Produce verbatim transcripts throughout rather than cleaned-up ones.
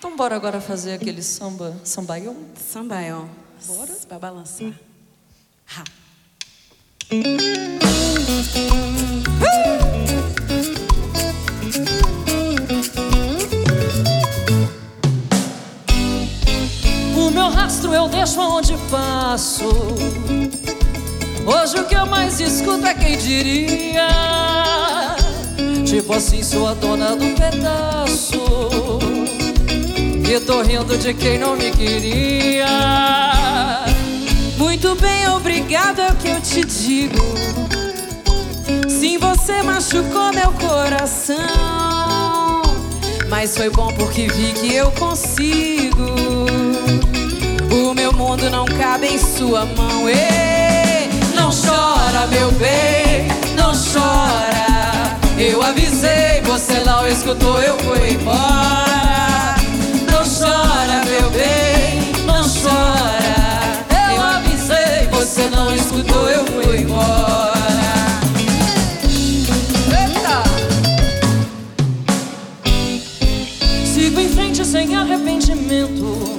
Então bora agora fazer aquele samba, sambaião? Sambaião. Bora? Pra balançar. Ha. O meu rastro eu deixo onde passo. Hoje o que eu mais escuto é quem diria. Tipo assim, sou a dona do pedaço e tô rindo de quem não me queria. Muito bem, obrigado é o que eu te digo. Sim, você machucou meu coração, mas foi bom porque vi que eu consigo. O meu mundo não cabe em sua mão. Ei, não chora, meu bem, não chora. Eu avisei, você não escutou, eu fui embora. Não chora, meu bem, não chora. Eu avisei, você não escutou, eu fui embora. Eita! Sigo em frente sem arrependimento.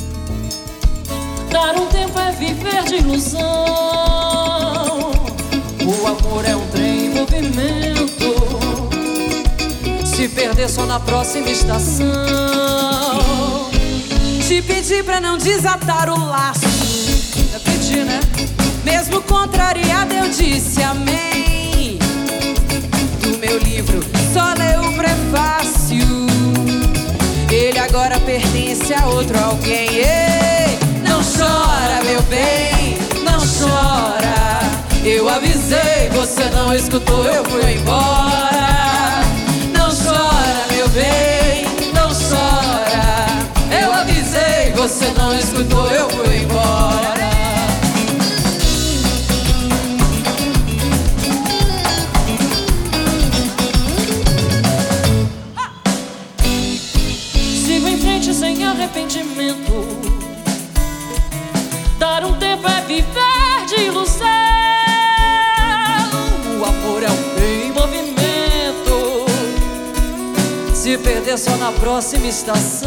Dar um tempo é viver de ilusão. O amor é um trem em movimento. Se perder só na próxima estação. Te pedi pra não desatar o laço. É pedir, né? Mesmo contrariado eu disse amém. Do meu livro só leu o prefácio. Ele agora pertence a outro alguém. Ei, não chora, meu bem, não chora. Eu avisei, você não escutou, eu fui embora. Não chora, meu bem, não chora. Eu avisei, você não escutou, eu fui embora. Sigo em frente sem arrependimento. Dar um tempo é viver de ilusão. O amor é um trem em movimento. Se perder só na próxima estação.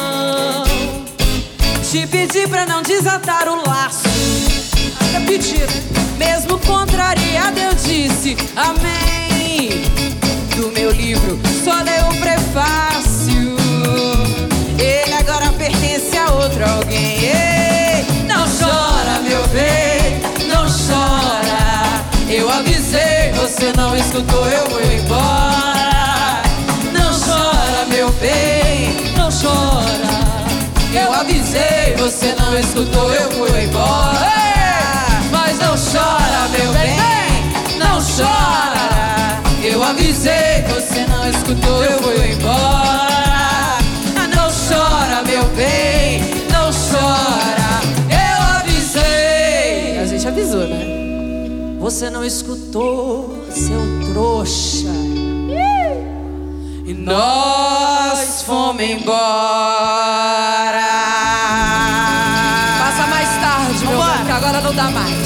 Te pedi pra não desatar o laço. É pedir. Mesmo contrariado eu disse amém. Do meu livro só leu o prefácio. Ele agora pertence a outro alguém. Ei, não chora, meu bem, não chora. Eu avisei, você não escutou, eu vou embora. Não chora, meu bem, não chora. Eu avisei, você não escutou, eu fui embora. Ei, mas não chora, meu bem, não chora. Eu avisei, você não escutou, eu fui embora. Não chora, meu bem, não chora. Eu avisei. A gente avisou, né? Você não escutou, seu trouxa. E nós fomos embora. Passa mais tarde, meu bem, que agora não dá mais.